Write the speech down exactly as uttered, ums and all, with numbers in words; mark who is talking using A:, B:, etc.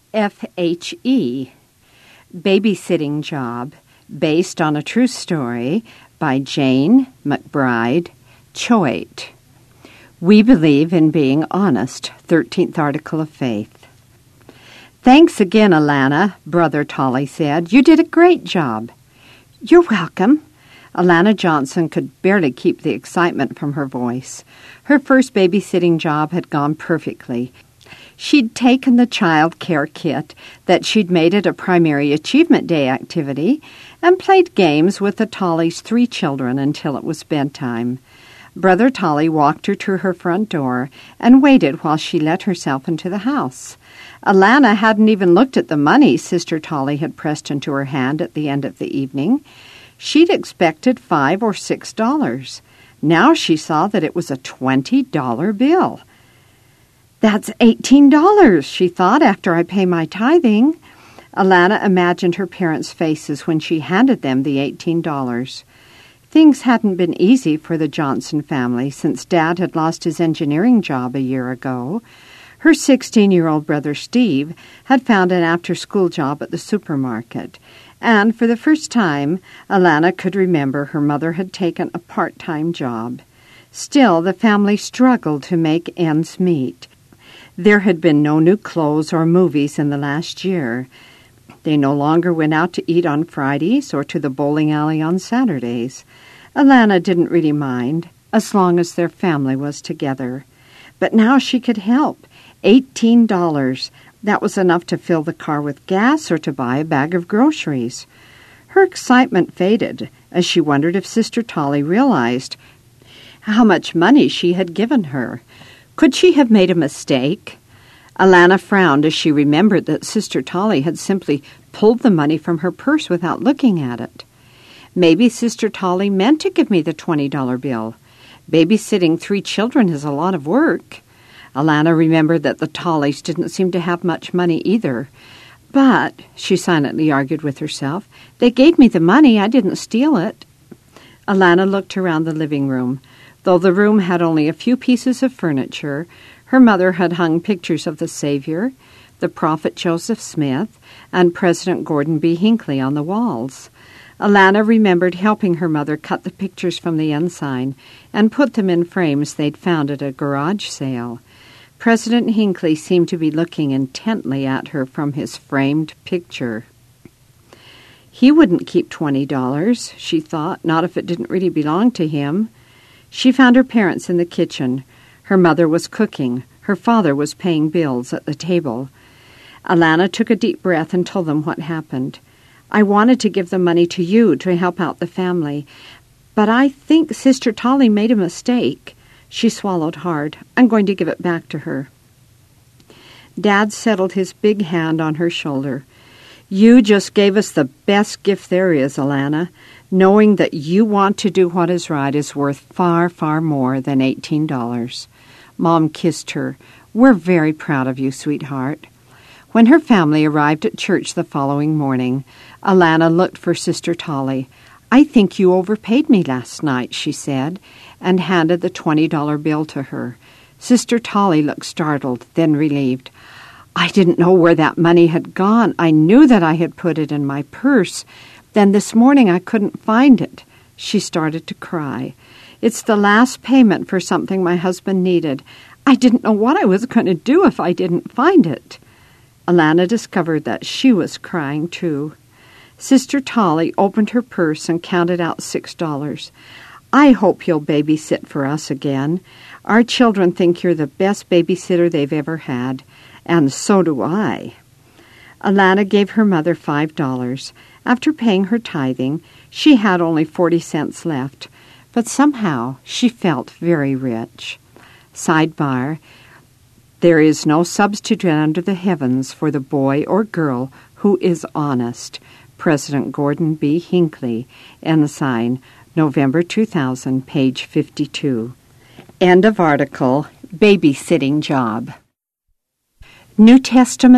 A: F H E, Babysitting Job, based on a true story by Jane McBride Choate. We believe in being honest, thirteenth Article of Faith. Thanks again, Alana, Brother Tolly said. You did a great job. You're welcome. Alana Johnson could barely keep the excitement from her voice. Her first babysitting job had gone perfectly. She'd taken the child care kit that she'd made it a primary achievement day activity and played games with the Tolly's three children until it was bedtime. Brother Tolly walked her to her front door and waited while she let herself into the house. Alana hadn't even looked at the money Sister Tolly had pressed into her hand at the end of the evening. She'd expected five or six dollars. Now she saw that it was a twenty-dollar bill. That's eighteen dollars, she thought, after I pay my tithing. Alana imagined her parents' faces when she handed them the eighteen dollars. Things hadn't been easy for the Johnson family since Dad had lost his engineering job a year ago. Her sixteen-year-old brother Steve had found an after-school job at the supermarket, and for the first time, Alana could remember her mother had taken a part-time job. Still, the family struggled to make ends meet. There had been no new clothes or movies in the last year. They no longer went out to eat on Fridays or to the bowling alley on Saturdays. Alana didn't really mind, as long as their family was together. But now she could help. Eighteen dollars. That was enough to fill the car with gas or to buy a bag of groceries. Her excitement faded as she wondered if Sister Tolly realized how much money she had given her. Could she have made a mistake? Alana frowned as she remembered that Sister Tolly had simply pulled the money from her purse without looking at it. Maybe Sister Tolly meant to give me the twenty-dollar bill. Babysitting three children is a lot of work. Alana remembered that the Tollys didn't seem to have much money either. But, she silently argued with herself, they gave me the money. I didn't steal it. Alana looked around the living room. Though the room had only a few pieces of furniture, her mother had hung pictures of the Savior, the prophet Joseph Smith, and President Gordon B. Hinckley on the walls. Alana remembered helping her mother cut the pictures from the ensign and put them in frames they'd found at a garage sale. President Hinckley seemed to be looking intently at her from his framed picture. He wouldn't keep twenty dollars, she thought, not if it didn't really belong to him. She found her parents in the kitchen. Her mother was cooking. Her father was paying bills at the table. Alana took a deep breath and told them what happened. I wanted to give the money to you to help out the family, but I think Sister Tolly made a mistake. She swallowed hard. I'm going to give it back to her. Dad settled his big hand on her shoulder. You just gave us the best gift there is, Alana. Knowing that you want to do what is right is worth far, far more than eighteen dollars. Mom kissed her. We're very proud of you, sweetheart. When her family arrived at church the following morning, Alana looked for Sister Tolly. I think you overpaid me last night, she said, and handed the twenty-dollar bill to her. Sister Tolly looked startled, then relieved. I didn't know where that money had gone. I knew that I had put it in my purse. Then this morning I couldn't find it. She started to cry. It's the last payment for something my husband needed. I didn't know what I was going to do if I didn't find it. Alana discovered that she was crying too. Sister Tolly opened her purse and counted out six dollars. I hope you'll babysit for us again. Our children think you're the best babysitter they've ever had, and so do I. Alana gave her mother five dollars. After paying her tithing, she had only forty cents left, but somehow she felt very rich. Sidebar, there is no substitute under the heavens for the boy or girl who is honest. President Gordon B. Hinckley, Ensign, November two thousand, page fifty-two. End of article. Babysitting Job. New Testament